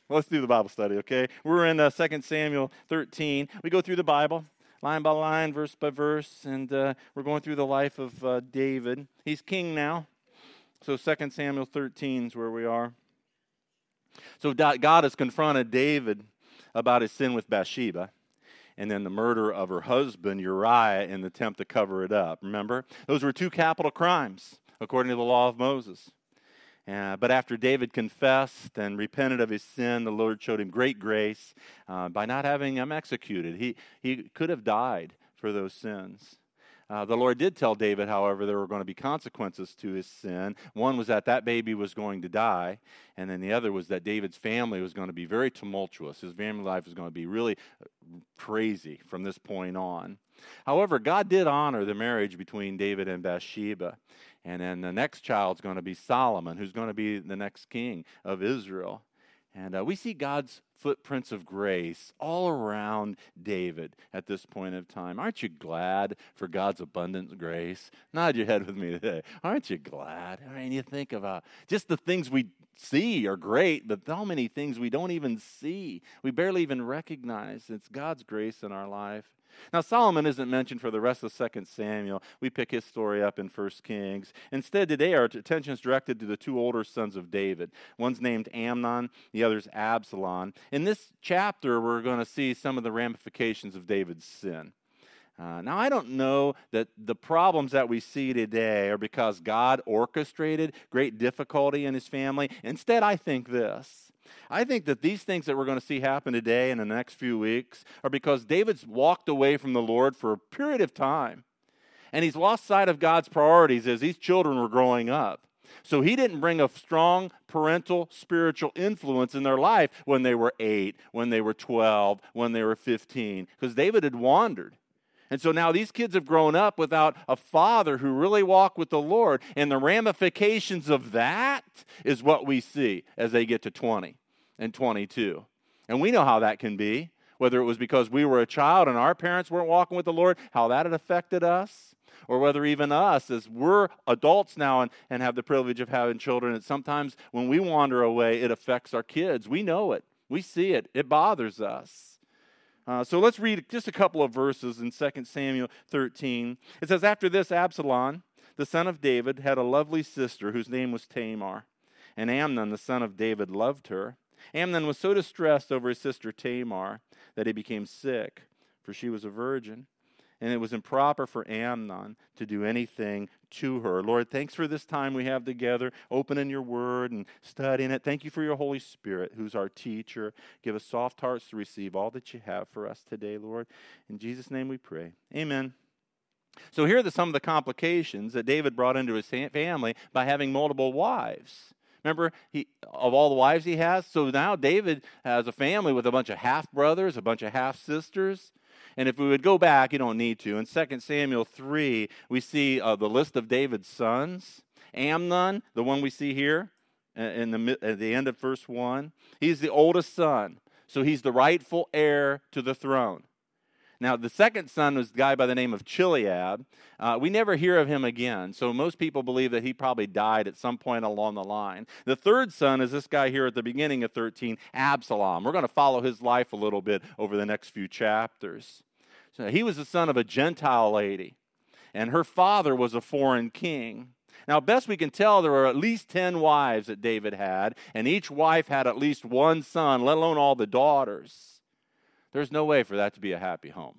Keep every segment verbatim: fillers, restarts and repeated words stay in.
Let's do the Bible study, okay? We're in uh, Second Samuel thirteen. We go through the Bible, line by line, verse by verse, and uh, we're going through the life of uh, David. He's king now. So Second Samuel thirteen is where we are. So God has confronted David about his sin with Bathsheba, and then the murder of her husband Uriah in the attempt to cover it up. Remember? Those were two capital crimes, according to the law of Moses. Uh, but after David confessed and repented of his sin, the Lord showed him great grace uh, by not having him executed. He, he could have died for those sins. Uh, the Lord did tell David, however, there were going to be consequences to his sin. One was that that baby was going to die, and then the other was that David's family was going to be very tumultuous. His family life was going to be really crazy from this point on. However, God did honor the marriage between David and Bathsheba, and then the next child's going to be Solomon, who's going to be the next king of Israel. And uh, we see God's footprints of grace all around David at this point of time. Aren't you glad for God's abundant grace? Nod your head with me today. Aren't you glad? I mean, you think about just the things we see are great, but how many things we don't even see, we barely even recognize. It's God's grace in our life. Now, Solomon isn't mentioned for the rest of Second Samuel. We pick his story up in First Kings. Instead, today our attention is directed to the two older sons of David. One's named Amnon, the other's Absalom. In this chapter, we're going to see some of the ramifications of David's sin. Uh, now, I don't know that the problems that we see today are because God orchestrated great difficulty in his family. Instead, I think this. I think that these things that we're going to see happen today in the next few weeks are because David's walked away from the Lord for a period of time. And he's lost sight of God's priorities as these children were growing up. So he didn't bring a strong parental spiritual influence in their life when they were eight, when they were twelve, when they were fifteen, because David had wandered. And so now these kids have grown up without a father who really walked with the Lord. And the ramifications of that is what we see as they get to twenty and twenty-two. And we know how that can be, whether it was because we were a child and our parents weren't walking with the Lord, how that had affected us, or whether even us, as we're adults now and, and have the privilege of having children, and sometimes when we wander away, it affects our kids. We know it. We see it. It bothers us. Uh, so let's read just a couple of verses in Second Samuel thirteen. It says, after this, Absalom, the son of David, had a lovely sister whose name was Tamar. And Amnon, the son of David, loved her. Amnon was so distressed over his sister Tamar that he became sick, for she was a virgin. And it was improper for Amnon to do anything to her. Lord, thanks for this time we have together, opening your word and studying it. Thank you for your Holy Spirit, who's our teacher. Give us soft hearts to receive all that you have for us today, Lord. In Jesus' name we pray. Amen. So here are the, some of the complications that David brought into his family by having multiple wives. Remember, he, of all the wives he has, so now David has a family with a bunch of half-brothers, a bunch of half-sisters. And if we would go back, you don't need to, in Second Samuel three, we see uh, the list of David's sons. Amnon, the one we see here in the, at the end of verse one, he's the oldest son, so he's the rightful heir to the throne. Now, the second son was a guy by the name of Chileab. Uh, we never hear of him again, so most people believe that he probably died at some point along the line. The third son is this guy here at the beginning of thirteen, Absalom. We're going to follow his life a little bit over the next few chapters. So he was the son of a Gentile lady, and her father was a foreign king. Now, best we can tell, there were at least ten wives that David had, and each wife had at least one son, let alone all the daughters. There's no way for that to be a happy home.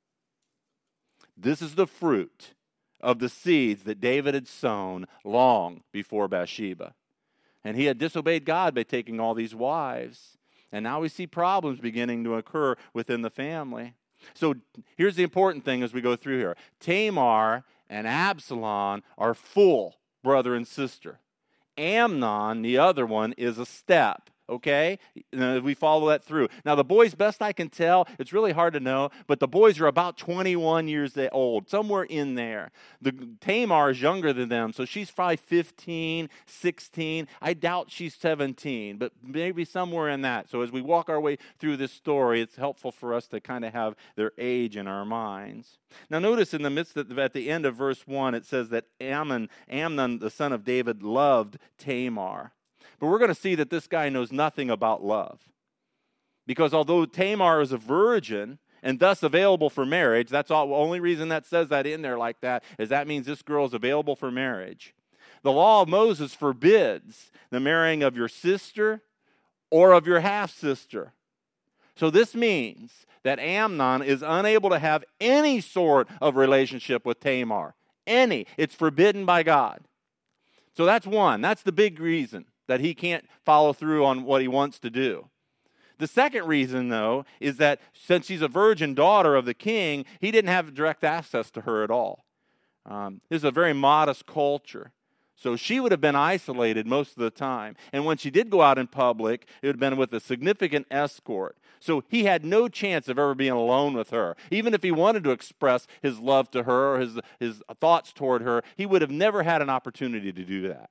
This is the fruit of the seeds that David had sown long before Bathsheba. And he had disobeyed God by taking all these wives. And now we see problems beginning to occur within the family. So here's the important thing as we go through here. Tamar and Absalom are full brother and sister. Amnon, the other one, is a step. Okay? We follow that through. Now, the boys, best I can tell, it's really hard to know, but the boys are about twenty-one years old, somewhere in there. The Tamar is younger than them, so she's probably fifteen, sixteen. I doubt she's seventeen, but maybe somewhere in that. So as we walk our way through this story, it's helpful for us to kind of have their age in our minds. Now, notice in the midst of, at the end of verse one, it says that Ammon, Amnon, the son of David, loved Tamar. But we're going to see that this guy knows nothing about love. Because although Tamar is a virgin and thus available for marriage, that's all, the only reason that says that in there like that is that means this girl is available for marriage. The law of Moses forbids the marrying of your sister or of your half-sister. So this means that Amnon is unable to have any sort of relationship with Tamar. Any. It's forbidden by God. So that's one. That's the big reason that he can't follow through on what he wants to do. The second reason, though, is that since she's a virgin daughter of the king, he didn't have direct access to her at all. Um, this is a very modest culture. So she would have been isolated most of the time. And when she did go out in public, it would have been with a significant escort. So he had no chance of ever being alone with her. Even if he wanted to express his love to her or his, his thoughts toward her, he would have never had an opportunity to do that.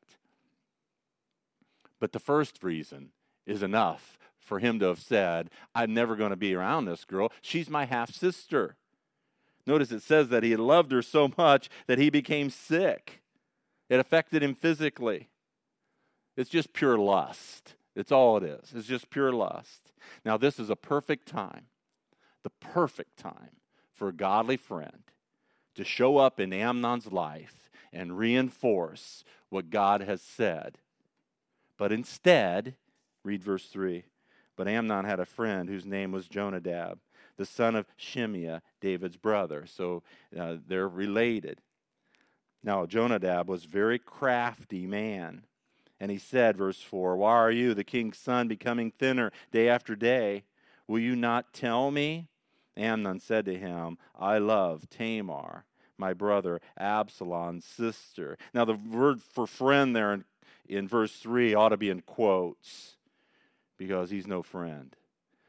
But the first reason is enough for him to have said, I'm never going to be around this girl. She's my half-sister. Notice it says that he loved her so much that he became sick. It affected him physically. It's just pure lust. It's all it is. It's just pure lust. Now, this is a perfect time, the perfect time for a godly friend to show up in Amnon's life and reinforce what God has said. But instead, read verse three. But Amnon had a friend whose name was Jonadab, the son of Shimeah, David's brother. So uh, they're related. Now, Jonadab was a very crafty man. And he said, verse four, why are you, the king's son, becoming thinner day after day? Will you not tell me? Amnon said to him, I love Tamar, my brother Absalom's sister. Now, the word for friend there in, in verse three ought to be in quotes because he's no friend.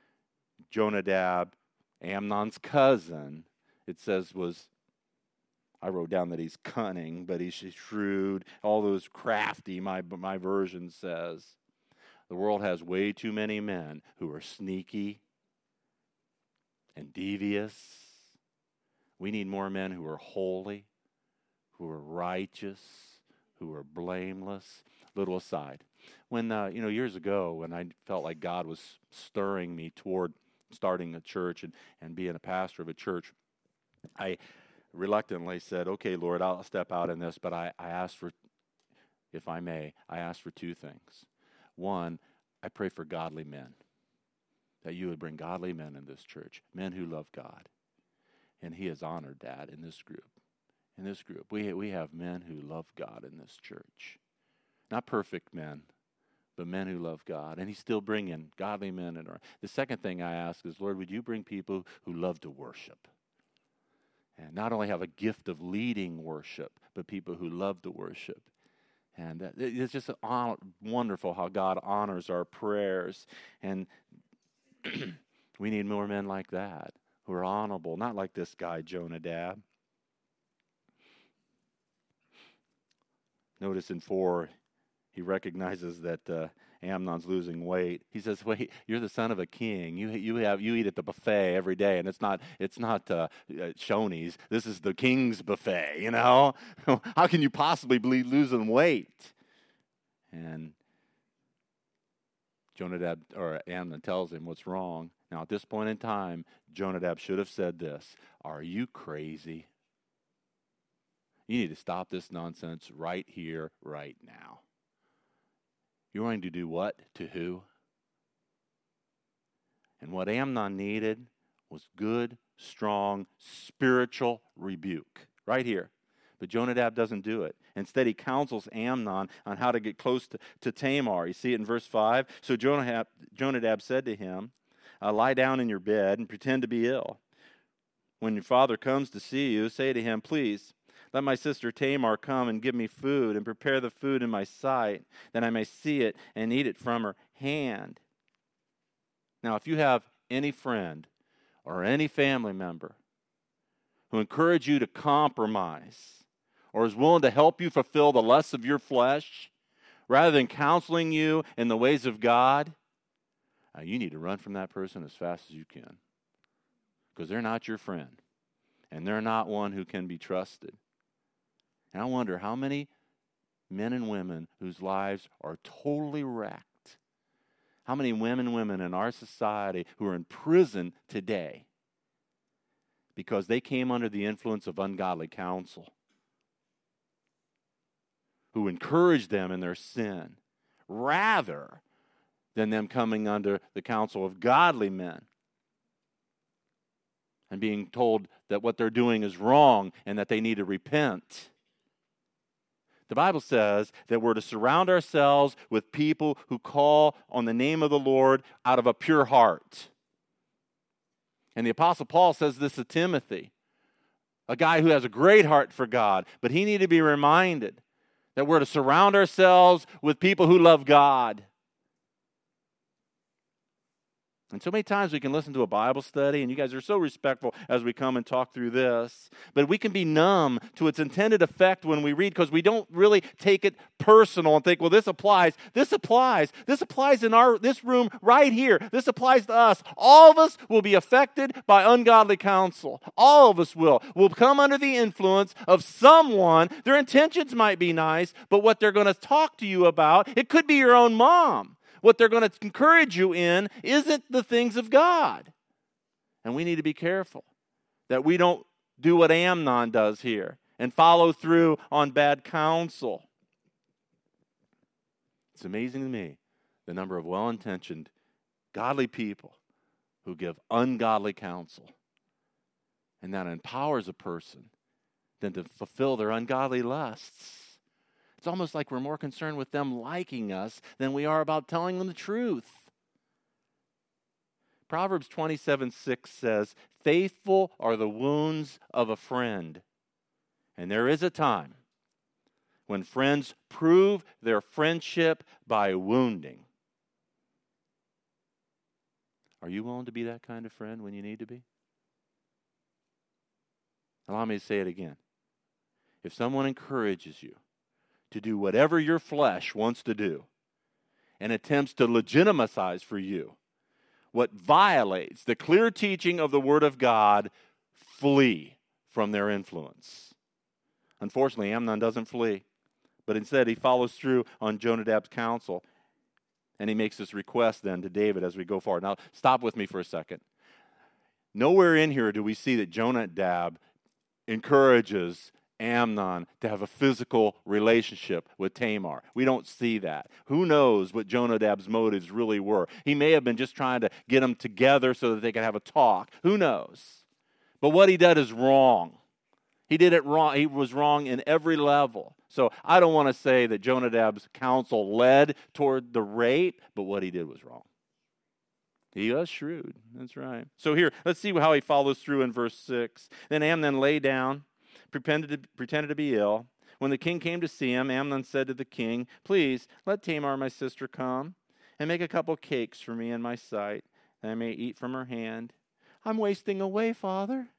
Jonadab, Amnon's cousin, it says was, I wrote down that he's cunning, but he's shrewd. All those crafty, my, my version says. The world has way too many men who are sneaky and devious. We need more men who are holy, who are righteous, who are blameless. Little aside. When, uh, you know, years ago when I felt like God was stirring me toward starting a church and, and being a pastor of a church, I reluctantly said, okay, Lord, I'll step out in this, but I, I asked for, if I may, I asked for two things. One, I pray for godly men, that you would bring godly men in this church, men who love God. And he has honored that in this group. In this group, we, we have men who love God in this church. Not perfect men, but men who love God. And he's still bringing godly men in our. The second thing I ask is, Lord, would you bring people who love to worship? And not only have a gift of leading worship, but people who love to worship. And uh, it's just uh, wonderful how God honors our prayers. And we need more men like that, who are honorable, not like this guy, Jonadab. Notice in four, he recognizes that uh, Amnon's losing weight. He says, "Wait, you're the son of a king. You you have you eat at the buffet every day, and it's not it's not uh, uh, Shoney's. This is the king's buffet. You know, how can you possibly be losing weight?" And Jonadab or Amnon tells him what's wrong. Now, at this point in time, Jonadab should have said this: "Are you crazy? You need to stop this nonsense right here, right now." You're going to do what to who? And what Amnon needed was good, strong, spiritual rebuke. Right here. But Jonadab doesn't do it. Instead, he counsels Amnon on how to get close to, to Tamar. You see it in verse five. So Jonadab, Jonadab said to him, uh, lie down in your bed and pretend to be ill. When your father comes to see you, say to him, please, let my sister Tamar come and give me food and prepare the food in my sight, that I may see it and eat it from her hand. Now, if you have any friend or any family member who encourage you to compromise or is willing to help you fulfill the lusts of your flesh, rather than counseling you in the ways of God, uh, you need to run from that person as fast as you can, because they're not your friend, and they're not one who can be trusted. And I wonder how many men and women whose lives are totally wrecked. How many women, women in our society who are in prison today because they came under the influence of ungodly counsel, who encouraged them in their sin, rather than them coming under the counsel of godly men and being told that what they're doing is wrong and that they need to repent. The Bible says that we're to surround ourselves with people who call on the name of the Lord out of a pure heart. And the Apostle Paul says this to Timothy, a guy who has a great heart for God, but he needed to be reminded that we're to surround ourselves with people who love God. And so many times we can listen to a Bible study, and you guys are so respectful as we come and talk through this, but we can be numb to its intended effect when we read because we don't really take it personal and think, well, this applies, this applies, this applies in our this room right here, this applies to us. All of us will be affected by ungodly counsel. All of us will. Will come under the influence of someone. Their intentions might be nice, but what they're going to talk to you about, it could be your own mom. What they're going to encourage you in isn't the things of God. And we need to be careful that we don't do what Amnon does here and follow through on bad counsel. It's amazing to me the number of well-intentioned, godly people who give ungodly counsel. And that empowers a person then to fulfill their ungodly lusts. It's almost like we're more concerned with them liking us than we are about telling them the truth. Proverbs twenty-seven six says, "Faithful are the wounds of a friend." And there is a time when friends prove their friendship by wounding. Are you willing to be that kind of friend when you need to be? Allow me to say it again. If someone encourages you to do whatever your flesh wants to do and attempts to legitimize for you what violates the clear teaching of the Word of God, flee from their influence. Unfortunately, Amnon doesn't flee, but instead he follows through on Jonadab's counsel, and he makes this request then to David as we go forward. Now, stop with me for a second. Nowhere in here do we see that Jonadab encourages Amnon to have a physical relationship with Tamar. We don't see that. Who knows what Jonadab's motives really were? He may have been just trying to get them together so that they could have a talk. Who knows? But what he did is wrong. He did it wrong. He was wrong in every level. So I don't want to say that Jonadab's counsel led toward the rape, but what he did was wrong. He was shrewd. That's right. So here, let's see how he follows through in verse six. Then Amnon lay down, Pretended to, pretended to be ill. When the king came to see him, Amnon said to the king, "Please, let Tamar, my sister, come and make a couple cakes for me in my sight, that I may eat from her hand." "I'm wasting away, father.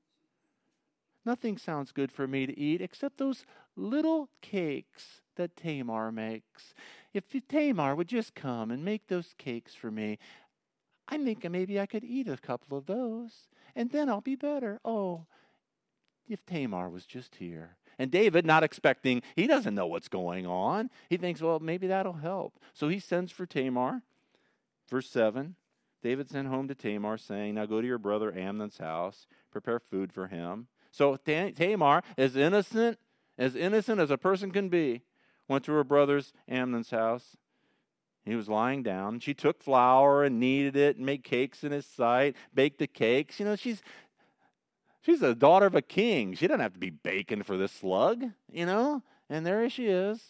Nothing sounds good for me to eat except those little cakes that Tamar makes. If Tamar would just come and make those cakes for me, I think maybe I could eat a couple of those, and then I'll be better. Oh, if Tamar was just here." And David, not expecting, he doesn't know what's going on. He thinks, well, maybe that'll help. So he sends for Tamar. Verse seven, David sent home to Tamar, saying, "Now go to your brother Amnon's house, prepare food for him." So Tamar, as innocent, as innocent as a person can be, went to her brother's Amnon's house. He was lying down. She took flour and kneaded it and made cakes in his sight, baked the cakes. You know, she's She's the daughter of a king. She doesn't have to be baking for this slug, you know? And there she is,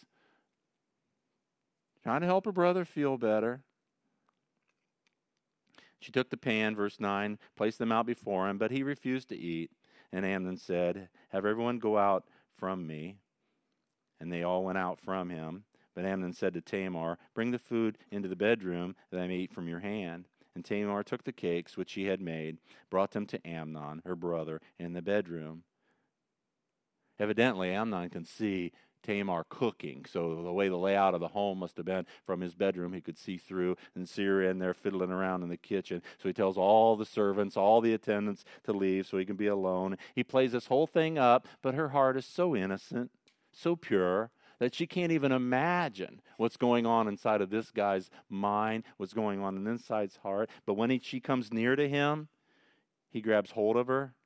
trying to help her brother feel better. She took the pan, verse nine, placed them out before him, but he refused to eat. And Amnon said, "Have everyone go out from me." And they all went out from him. But Amnon said to Tamar, "Bring the food into the bedroom that I may eat from your hand." And Tamar took the cakes which she had made, brought them to Amnon, her brother, in the bedroom. Evidently, Amnon can see Tamar cooking. So the way the layout of the home must have been from his bedroom, he could see through and see her in there fiddling around in the kitchen. So he tells all the servants, all the attendants to leave so he can be alone. He plays this whole thing up, but her heart is so innocent, so pure, that she can't even imagine what's going on inside of this guy's mind, what's going on in inside his heart. But when he, she comes near to him, he grabs hold of her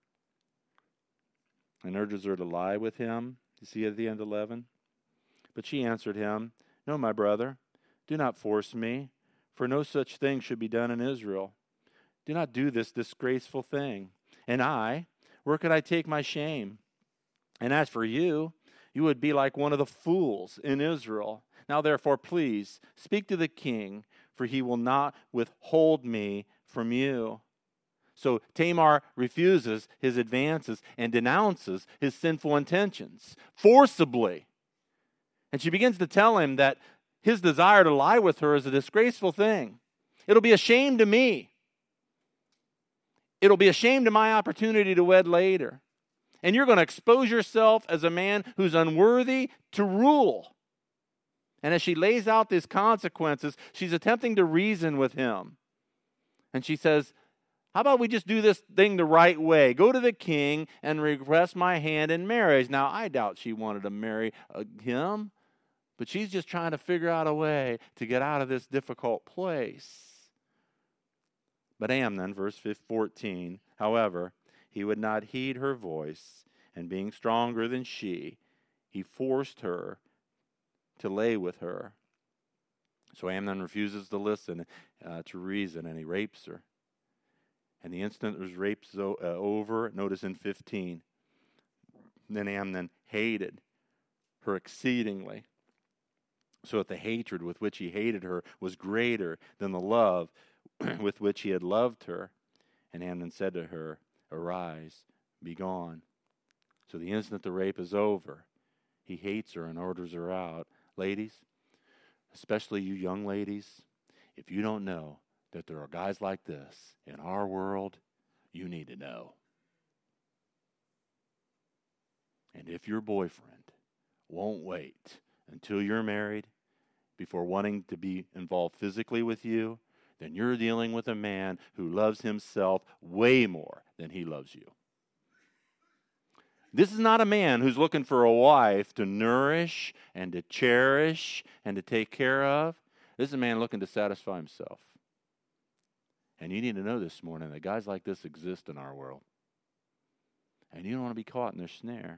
and urges her to lie with him. You see at the end of eleven? But she answered him, "No, my brother, do not force me, for no such thing should be done in Israel. Do not do this disgraceful thing. And I, where could I take my shame? And as for you, you would be like one of the fools in Israel. Now therefore, please, speak to the king, for he will not withhold me from you." So Tamar refuses his advances and denounces his sinful intentions forcibly. And she begins to tell him that his desire to lie with her is a disgraceful thing. It'll be a shame to me. It'll be a shame to my opportunity to wed later. And you're going to expose yourself as a man who's unworthy to rule. And as she lays out these consequences, she's attempting to reason with him. And she says, how about we just do this thing the right way? Go to the king and request my hand in marriage. Now, I doubt she wanted to marry uh, him, but she's just trying to figure out a way to get out of this difficult place. But Amnon, verse fourteen, however, he would not heed her voice, and being stronger than she, he forced her to lay with her. So Amnon refuses to listen uh, to reason, and he rapes her. And the instant his rape is o- uh, over, notice in fifteen, then Amnon hated her exceedingly, so that the hatred with which he hated her was greater than the love with which he had loved her. And Amnon said to her, "Arise, be gone." So the instant the rape is over, he hates her and orders her out. Ladies, especially you young ladies, if you don't know that there are guys like this in our world, you need to know. And if your boyfriend won't wait until you're married before wanting to be involved physically with you, then you're dealing with a man who loves himself way more than he loves you. This is not a man who's looking for a wife to nourish and to cherish and to take care of. This is a man looking to satisfy himself. And you need to know this morning that guys like this exist in our world. And you don't want to be caught in their snare.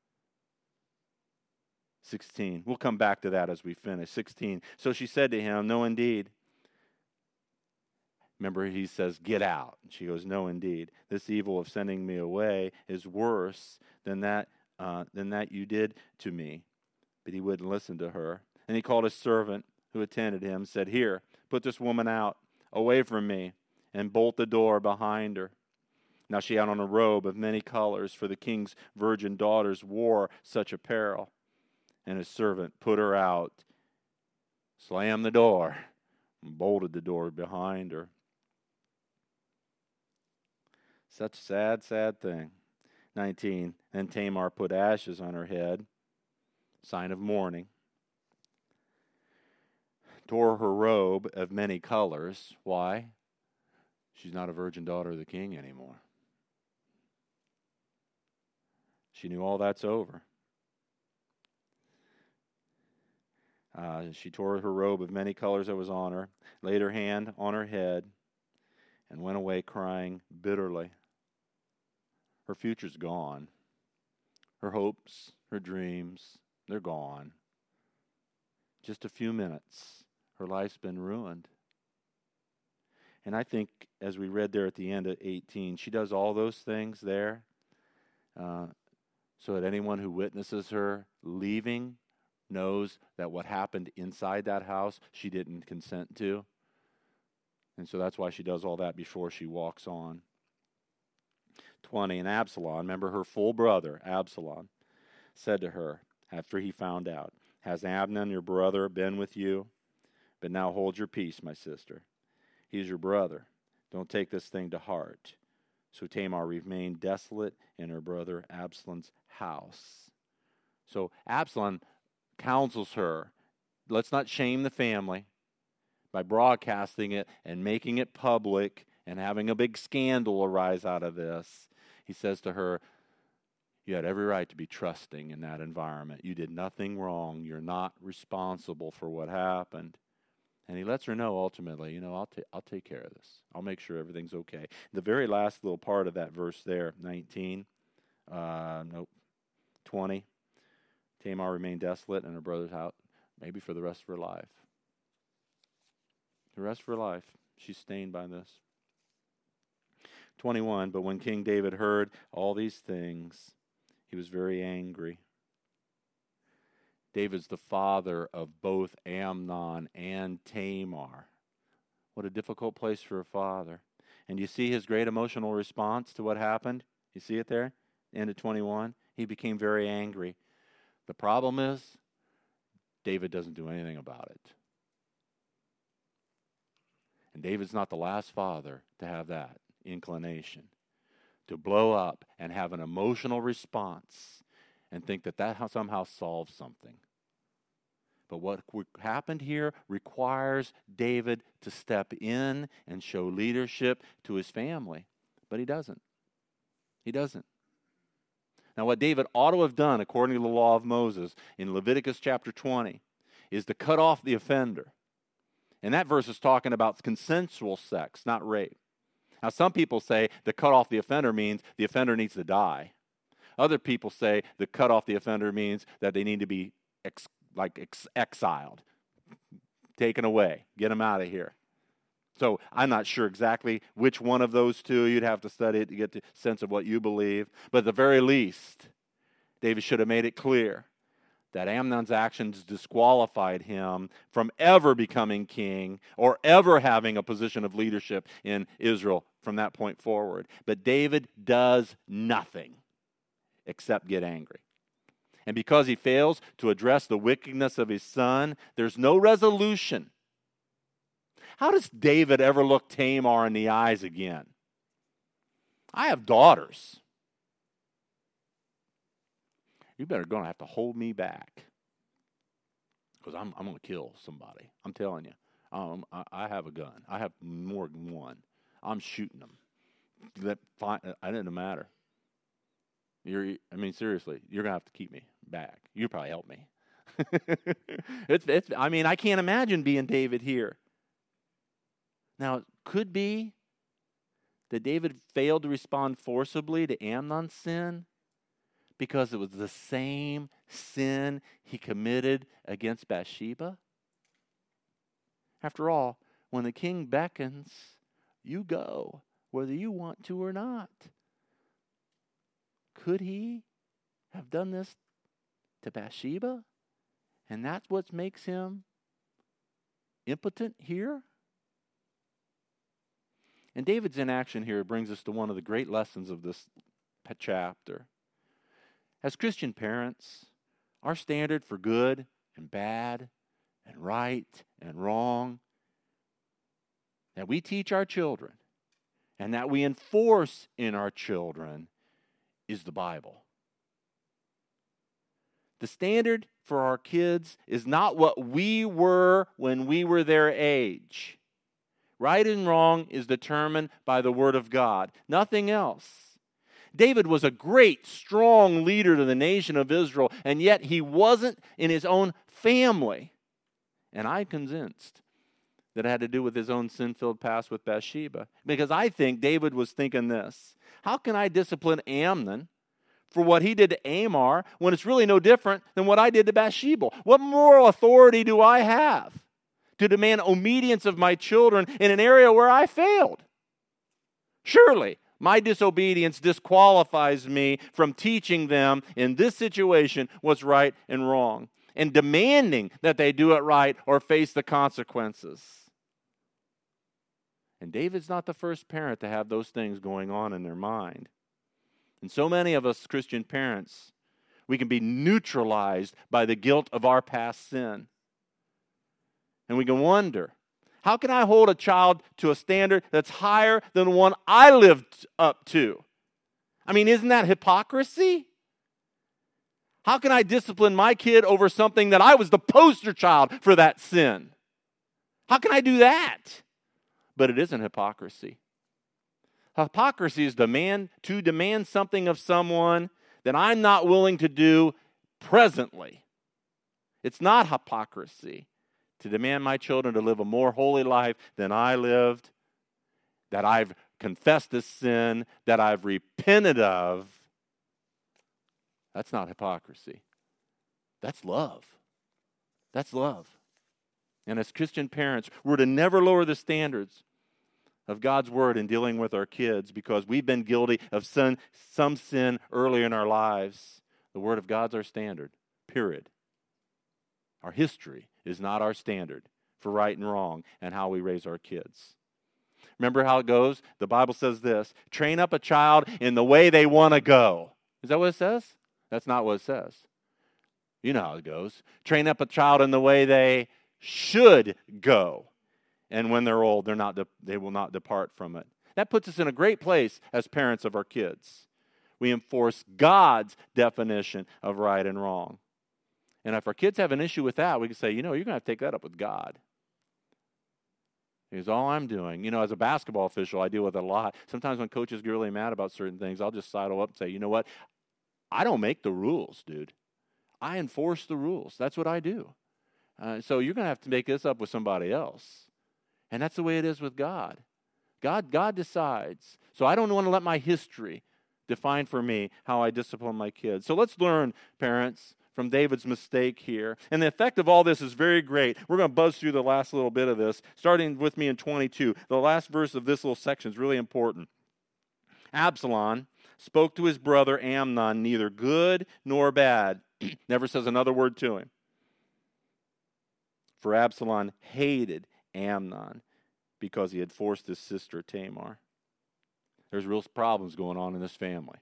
sixteen. We'll come back to that as we finish. sixteen. So she said to him, "No, indeed." Remember, he says, "Get out." And she goes, "No, indeed. This evil of sending me away is worse than that, uh, than that you did to me." But he wouldn't listen to her. And he called his servant who attended him, said, "Here, put this woman out, away from me, and bolt the door behind her." Now she had on a robe of many colors, for the king's virgin daughters wore such apparel. And his servant put her out, slammed the door, and bolted the door behind her. Such a sad, sad thing. nineteen. Then Tamar put ashes on her head, sign of mourning, tore her robe of many colors. Why? She's not a virgin daughter of the king anymore. She knew all that's over. Uh, she tore her robe of many colors that was on her, laid her hand on her head, and went away crying bitterly. Her future's gone. Her hopes, her dreams, they're gone. Just a few minutes, her life's been ruined. And I think, as we read there at the end of eighteen, she does all those things there uh, so that anyone who witnesses her leaving knows that what happened inside that house she didn't consent to. And so that's why she does all that before she walks on. twenty, and Absalom, remember her full brother, Absalom, said to her after he found out, "Has Amnon, your brother, been with you? But now hold your peace, my sister. He's your brother. Don't take this thing to heart." So Tamar remained desolate in her brother Absalom's house. So Absalom counsels her, let's not shame the family by broadcasting it and making it public and having a big scandal arise out of this. He says to her, You had every right to be trusting in that environment. You did nothing wrong. You're not responsible for what happened. And he lets her know ultimately, you know, I'll, ta- I'll take care of this. I'll make sure everything's okay. The very last little part of that verse there, nineteen, uh, nope, twenty. Tamar remained desolate in her brother's house, maybe for the rest of her life. The rest of her life, she's stained by this. twenty-one, but when King David heard all these things, he was very angry. David's the father of both Amnon and Tamar. What a difficult place for a father. And you see his great emotional response to what happened? You see it there? End of twenty-one. He became very angry. The problem is, David doesn't do anything about it. And David's not the last father to have that inclination, to blow up and have an emotional response and think that that somehow solves something. But what happened here requires David to step in and show leadership to his family. But he doesn't. He doesn't. Now, what David ought to have done, according to the law of Moses, in Leviticus chapter twenty, is to cut off the offender. And that verse is talking about consensual sex, not rape. Now, some people say to cut off the offender means the offender needs to die. Other people say to cut off the offender means that they need to be ex- like ex- exiled, taken away, get them out of here. So I'm not sure exactly which one of those two. You'd have to study it to get the sense of what you believe. But at the very least, David should have made it clear that Amnon's actions disqualified him from ever becoming king or ever having a position of leadership in Israel from that point forward. But David does nothing except get angry. And because he fails to address the wickedness of his son, there's no resolution. How does David ever look Tamar in the eyes again? I have daughters. You better going to have to hold me back because I'm, I'm going to kill somebody. I'm telling you. Um, I, I have a gun. I have more than one. I'm shooting them. That fine, it doesn't matter. You're, I mean, seriously, you're going to have to keep me back. You probably help me. it's, it's, I mean, I can't imagine being David here. Now, it could be that David failed to respond forcibly to Amnon's sin because it was the same sin he committed against Bathsheba. After all, when the king beckons, you go, whether you want to or not. Could he have done this to Bathsheba? And that's what makes him impotent here? And David's inaction here brings us to one of the great lessons of this chapter. As Christian parents, our standard for good and bad and right and wrong that we teach our children and that we enforce in our children is the Bible. The standard for our kids is not what we were when we were their age. Right and wrong is determined by the Word of God. Nothing else. David was a great, strong leader to the nation of Israel, and yet he wasn't in his own family. And I'm convinced that it had to do with his own sin-filled past with Bathsheba. Because I think David was thinking this: how can I discipline Amnon for what he did to Tamar when it's really no different than what I did to Bathsheba? What moral authority do I have to demand obedience of my children in an area where I failed? Surely, my disobedience disqualifies me from teaching them in this situation what's right and wrong and demanding that they do it right or face the consequences. And David's not the first parent to have those things going on in their mind. And so many of us Christian parents, we can be neutralized by the guilt of our past sin. And we can wonder, how can I hold a child to a standard that's higher than the one I lived up to? I mean, isn't that hypocrisy? How can I discipline my kid over something that I was the poster child for that sin? How can I do that? But it isn't hypocrisy. Hypocrisy is demand to demand something of someone that I'm not willing to do presently. It's not hypocrisy to demand my children to live a more holy life than I lived, that I've confessed this sin, that I've repented of. That's not hypocrisy. That's love. That's love. And as Christian parents, we're to never lower the standards of God's word in dealing with our kids because we've been guilty of sin, some sin earlier in our lives. The word of God's our standard, period. Our history is not our standard for right and wrong and how we raise our kids. Remember how it goes? The Bible says this, train up a child in the way they want to go. Is that what it says? That's not what it says. You know how it goes. Train up a child in the way they should go. And when they're old, they're not de- they will not depart from it. That puts us in a great place as parents of our kids. We enforce God's definition of right and wrong. And if our kids have an issue with that, we can say, you know, you're going to have to take that up with God. Because all I'm doing, you know, as a basketball official, I deal with it a lot. Sometimes when coaches get really mad about certain things, I'll just sidle up and say, you know what? I don't make the rules, dude. I enforce the rules. That's what I do. Uh, so you're going to have to make this up with somebody else. And that's the way it is with God. God, God decides. So I don't want to let my history define for me how I discipline my kids. So let's learn, parents, from David's mistake here. And the effect of all this is very great. We're going to buzz through the last little bit of this, starting with me in twenty-two. The last verse of this little section is really important. Absalom spoke to his brother Amnon, neither good nor bad. Never says another word to him. For Absalom hated Amnon because he had forced his sister Tamar. There's real problems going on in this family.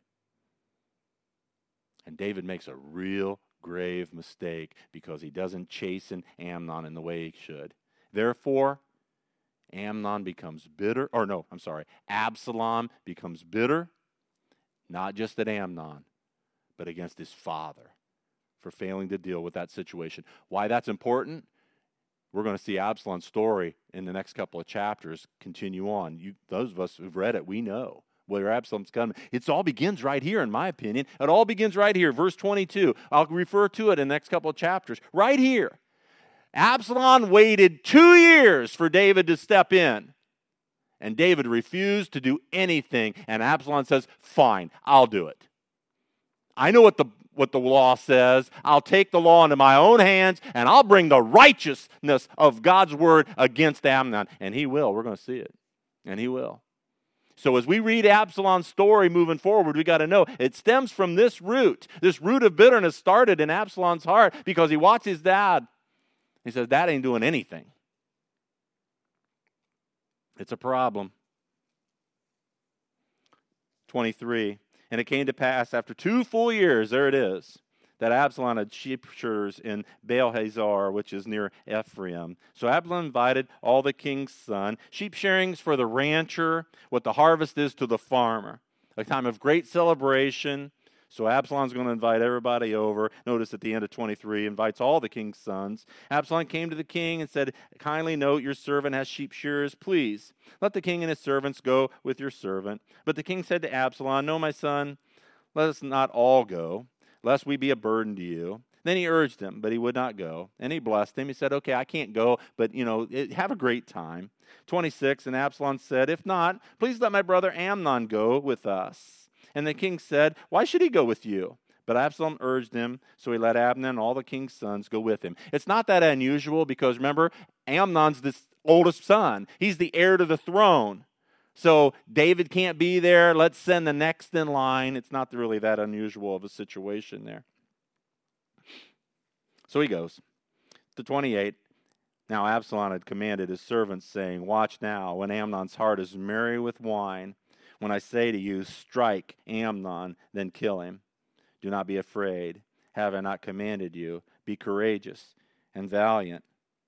And David makes a real grave mistake because he doesn't chasten Amnon in the way he should. Therefore, Amnon becomes bitter, or no, I'm sorry, Absalom becomes bitter, not just at Amnon, but against his father for failing to deal with that situation. Why that's important? We're going to see Absalom's story in the next couple of chapters continue on. You, those of us who've read it, we know where Absalom's coming. It all begins right here, in my opinion. It all begins right here, verse twenty-two. I'll refer to it in the next couple of chapters. Right here. Absalom waited two years for David to step in. And David refused to do anything. And Absalom says, fine, I'll do it. I know what the what the law says. I'll take the law into my own hands, and I'll bring the righteousness of God's word against Amnon. And he will. We're going to see it. And he will. So as we read Absalom's story moving forward, we got to know it stems from this root. This root of bitterness started in Absalom's heart because he watched his dad. He says, Dad ain't doing anything. It's a problem. twenty-three. And it came to pass after two full years, there it is, that Absalom had sheep shearers in Baal-hazor, which is near Ephraim. So Absalom invited all the king's son. Sheep shearing's for the rancher, what the harvest is to the farmer. A time of great celebration. So Absalom's going to invite everybody over. Notice at the end of twenty-three, invites all the king's sons. Absalom came to the king and said, kindly note your servant has sheep shearers. Please, let the king and his servants go with your servant. But the king said to Absalom, no, my son, let us not all go, lest we be a burden to you. Then he urged him, but he would not go. And he blessed him. He said, okay, I can't go, but, you know, have a great time. twenty-six, and Absalom said, if not, please let my brother Amnon go with us. And the king said, why should he go with you? But Absalom urged him, so he let Abner and all the king's sons go with him. It's not that unusual because, remember, Amnon's the oldest son. He's the heir to the throne. So David can't be there. Let's send the next in line. It's not really that unusual of a situation there. So he goes to twenty-eight. Now Absalom had commanded his servants, saying, watch now, when Amnon's heart is merry with wine, when I say to you, strike Amnon, then kill him. Do not be afraid. Have I not commanded you? Be courageous and valiant.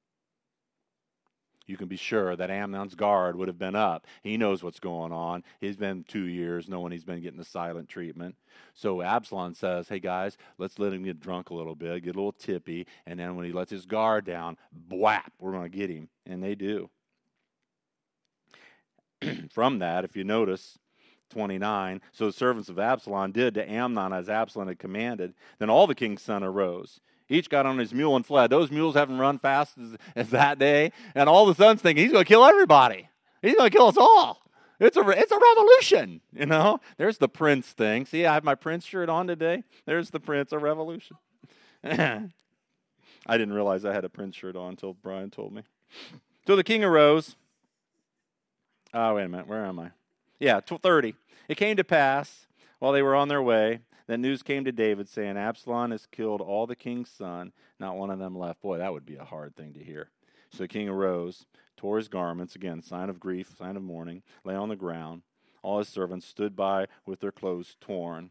You can be sure that Amnon's guard would have been up. He knows what's going on. He's been two years knowing he's been getting the silent treatment. So Absalom says, hey guys, let's let him get drunk a little bit, get a little tippy, and then when he lets his guard down, bwap, we're going to get him. And they do. From that, if you notice, twenty-nine. So the servants of Absalom did to Amnon as Absalom had commanded. Then all the king's sons arose. Each got on his mule and fled. Those mules haven't run fast as, as that day. And all the sons thinking, he's going to kill everybody. He's going to kill us all. It's a, it's a revolution, you know. There's the prince thing. See, I have my prince shirt on today. There's the prince, a revolution. I didn't realize I had a prince shirt on until Brian told me. So the king arose. Oh, wait a minute. Where am I? Yeah, thirty. It came to pass, while they were on their way, that news came to David, saying, Absalom has killed all the king's son. Not one of them left. Boy, that would be a hard thing to hear. So the king arose, tore his garments, again, sign of grief, sign of mourning, lay on the ground. All his servants stood by with their clothes torn.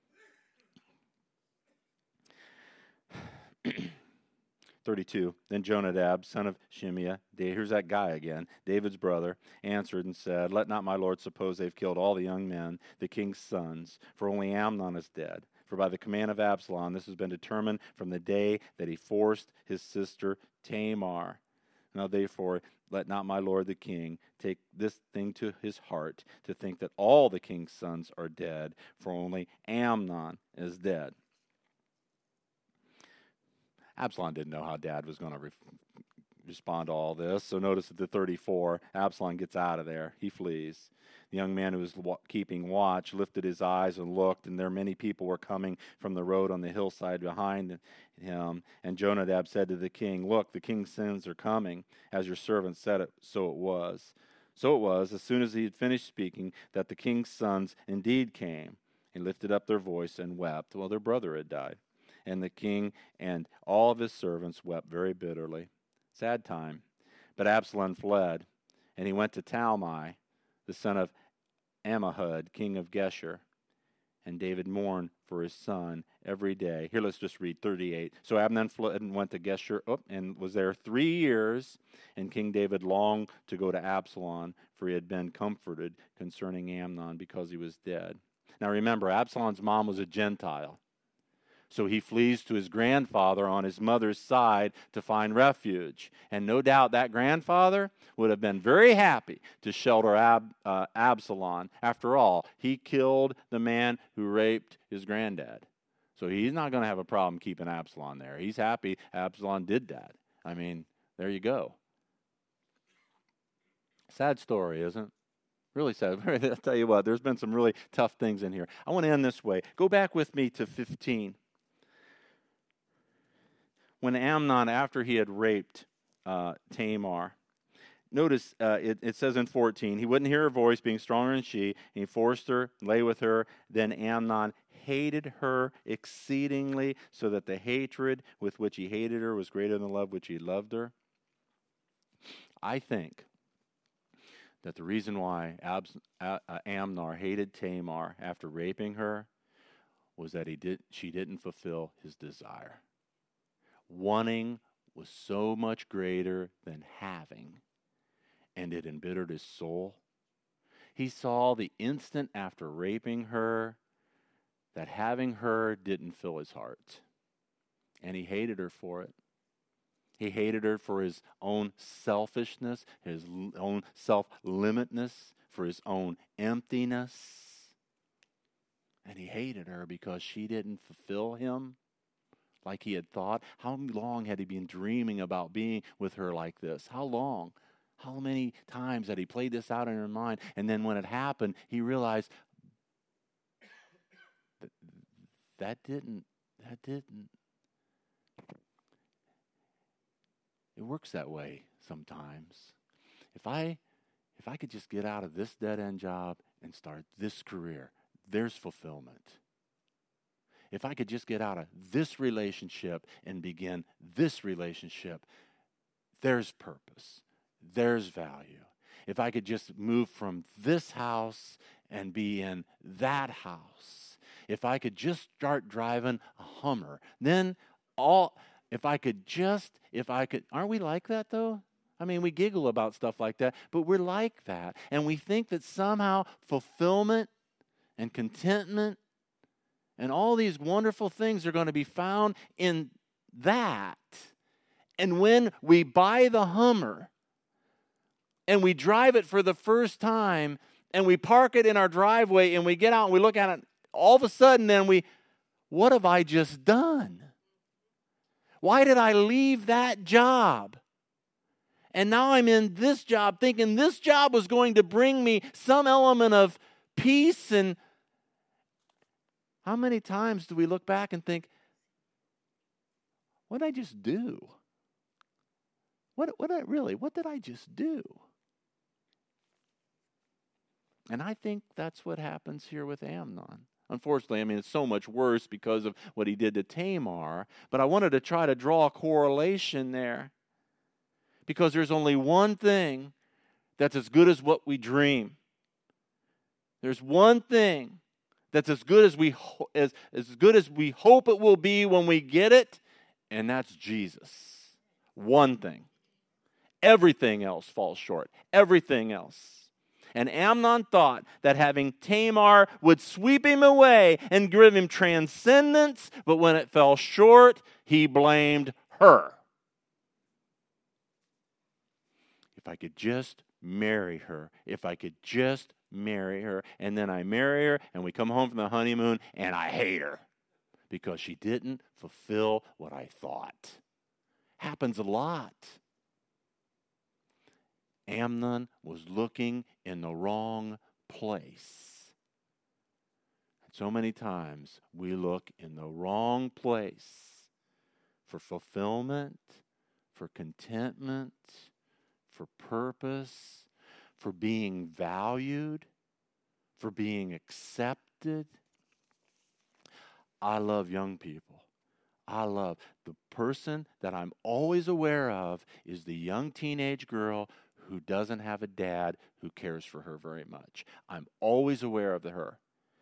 thirty-two. Then Jonadab, son of Shimeah, here's that guy again, David's brother, answered and said, Let not my lord suppose they've killed all the young men, the king's sons, for only Amnon is dead. For by the command of Absalom, this has been determined from the day that he forced his sister Tamar. Now therefore, let not my lord the king take this thing to his heart, to think that all the king's sons are dead, for only Amnon is dead. Absalom didn't know how Dad was going to re- respond to all this. So notice at the thirty-four, Absalom gets out of there. He flees. The young man who was wa- keeping watch lifted his eyes and looked, and there many people were coming from the road on the hillside behind him. And Jonadab said to the king, Look, the king's sons are coming, as your servant said it. So it was. So it was, as soon as he had finished speaking, that the king's sons indeed came. He lifted up their voice and wept. Well, their brother had died. And the king and all of his servants wept very bitterly. Sad time. But Absalom fled, and he went to Talmai, the son of Ammihud, king of Geshur. And David mourned for his son every day. Here, let's just read thirty-eight. So Absalom fled and went to Geshur oh, and was there three years. And King David longed to go to Absalom, for he had been comforted concerning Amnon because he was dead. Now remember, Absalom's mom was a Gentile. So he flees to his grandfather on his mother's side to find refuge. And no doubt that grandfather would have been very happy to shelter Ab, uh, Absalom. After all, he killed the man who raped his granddad. So he's not going to have a problem keeping Absalom there. He's happy Absalom did that. I mean, there you go. Sad story, isn't it? Really sad. I'll tell you what, there's been some really tough things in here. I want to end this way. Go back with me to fifteen. When Amnon, after he had raped uh, Tamar, notice uh, it, it says in fourteen, he wouldn't hear her voice, being stronger than she, and he forced her, lay with her. Then Amnon hated her exceedingly, so that the hatred with which he hated her was greater than the love which he loved her. I think that the reason why Abs- uh, Amnon hated Tamar after raping her was that he did she didn't fulfill his desire. Wanting was so much greater than having, and it embittered his soul. He saw the instant after raping her that having her didn't fill his heart, and he hated her for it. He hated her for his own selfishness, his own self-limitedness, for his own emptiness. And he hated her because she didn't fulfill him like he had thought. How long had he been dreaming about being with her like this? How long? How many times had he played this out in her mind? And then when it happened, he realized that that didn't, that didn't. It works that way sometimes. If I, if I could just get out of this dead-end job and start this career, there's fulfillment. If I could just get out of this relationship and begin this relationship, there's purpose. There's value. If I could just move from this house and be in that house. If I could just start driving a Hummer, then all, if I could just, if I could, aren't we like that though? I mean, we giggle about stuff like that, but we're like that. And we think that somehow fulfillment and contentment and all these wonderful things are going to be found in that. And when we buy the Hummer and we drive it for the first time, and we park it in our driveway and we get out and we look at it, all of a sudden then we, what have I just done? Why did I leave that job? And now I'm in this job thinking this job was going to bring me some element of peace. And how many times do we look back and think, what did I just do? What, what did I really, what did I just do? And I think that's what happens here with Amnon. Unfortunately, I mean, it's so much worse because of what he did to Tamar. But I wanted to try to draw a correlation there. Because there's only one thing that's as good as what we dream. There's one thing that's as good as we ho- as, as good as we hope it will be when we get it, and that's Jesus. One thing. Everything else falls short. Everything else. And Amnon thought that having Tamar would sweep him away and give him transcendence, but when it fell short, he blamed her. If I could just marry her, if I could just marry her, and then I marry her, and we come home from the honeymoon, and I hate her because she didn't fulfill what I thought. Happens a lot. Amnon was looking in the wrong place. So many times we look in the wrong place for fulfillment, for contentment, for purpose, for being valued, for being accepted. I love young people. I love the person that I'm always aware of is the young teenage girl who doesn't have a dad who cares for her very much. I'm always aware of her.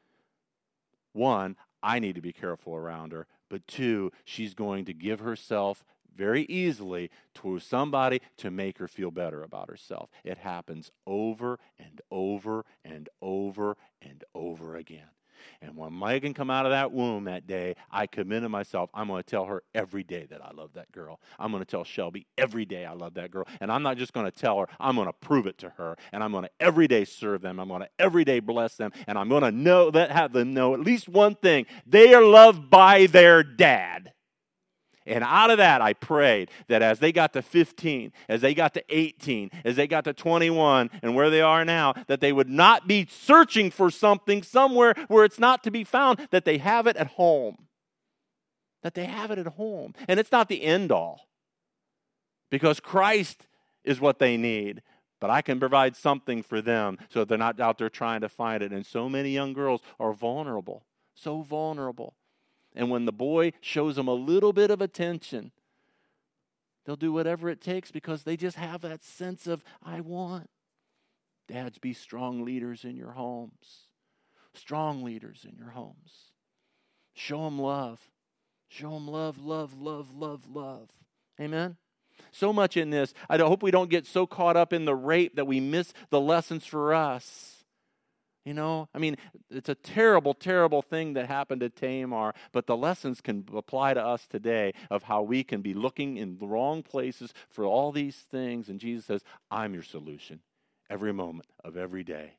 One, I need to be careful around her, but two, she's going to give herself very easily to somebody to make her feel better about herself. It happens over and over and over and over again. And when Megan come out of that womb that day, I committed myself, I'm going to tell her every day that I love that girl. I'm going to tell Shelby every day I love that girl. And I'm not just going to tell her, I'm going to prove it to her. And I'm going to every day serve them. I'm going to every day bless them. And I'm going to know that have them know at least one thing. They are loved by their dad. And out of that, I prayed that as they got to fifteen, as they got to eighteen, as they got to twenty-one, and where they are now, that they would not be searching for something somewhere where it's not to be found, that they have it at home. That they have it at home. And it's not the end all. Because Christ is what they need. But I can provide something for them so they're not out there trying to find it. And so many young girls are vulnerable. So vulnerable. And when the boy shows them a little bit of attention, they'll do whatever it takes because they just have that sense of, I want. Dads, be strong leaders in your homes. Strong leaders in your homes. Show them love. Show them love, love, love, love, love. Amen? So much in this. I hope we don't get so caught up in the rape that we miss the lessons for us. You know, I mean, it's a terrible, terrible thing that happened to Tamar, but the lessons can apply to us today of how we can be looking in the wrong places for all these things. And Jesus says, I'm your solution every moment of every day.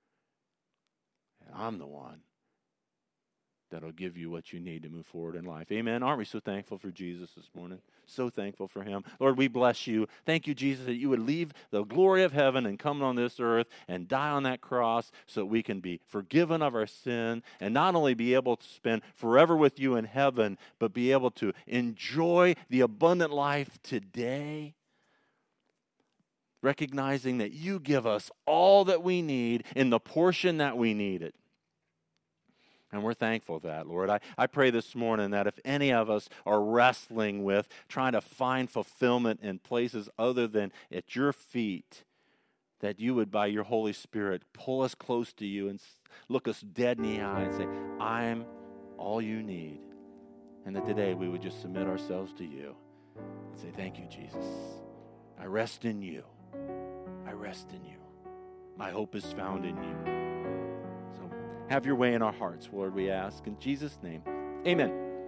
And I'm the one that'll give you what you need to move forward in life. Amen. Aren't we so thankful for Jesus this morning? So thankful for him. Lord, we bless you. Thank you, Jesus, that you would leave the glory of heaven and come on this earth and die on that cross so that we can be forgiven of our sin and not only be able to spend forever with you in heaven, but be able to enjoy the abundant life today. Recognizing that you give us all that we need in the portion that we need it. And we're thankful for that, Lord. I, I pray this morning that if any of us are wrestling with trying to find fulfillment in places other than at your feet, that you would, by your Holy Spirit, pull us close to you and look us dead in the eye and say, I'm all you need. And that today we would just submit ourselves to you and say, thank you, Jesus. I rest in you. I rest in you. My hope is found in you. Have your way in our hearts, Lord, we ask. In Jesus' name, amen.